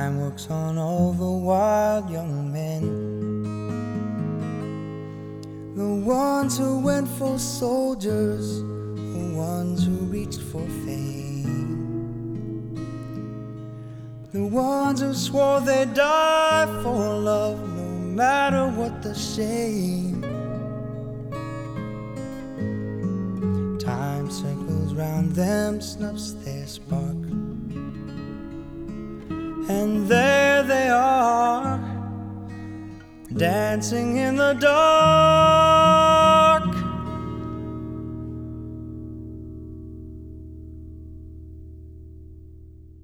Time works on all the wild young men, the ones who went for soldiers, the ones who reached for fame, the ones who swore they'd die for love, no matter what the shame. Time circles round them, snuffs their spark, and there they are, dancing in the dark.